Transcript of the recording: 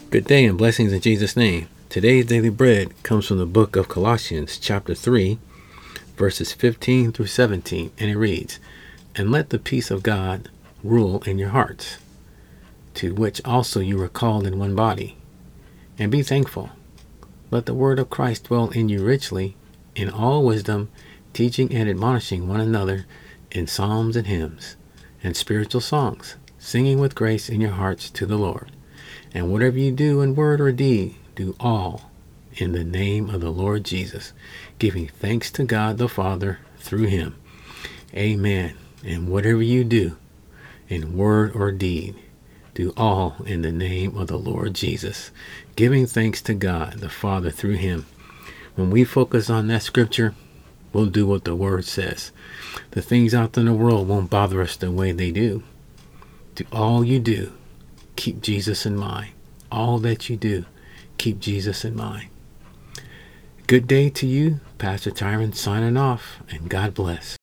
Good day and blessings in Jesus' name. Today's daily bread comes from the book of Colossians, chapter 3, verses 15 through 17, and it reads, "And let the peace of God rule in your hearts, to which also you were called in one body, and be thankful. Let the word of Christ dwell in you richly, in all wisdom, teaching and admonishing one another in psalms and hymns and spiritual songs, singing with grace in your hearts to the Lord. And whatever you do in word or deed, do all in the name of the Lord Jesus, giving thanks to God the Father through him." Amen. And whatever you do in word or deed, do all in the name of the Lord Jesus, giving thanks to God the Father through him. When we focus on that scripture, we'll do what the word says. The things out in the world won't bother us the way they do. Do all you do, keep Jesus in mind. All that you do, keep Jesus in mind. Good day to you. Pastor Tyron signing off, and God bless.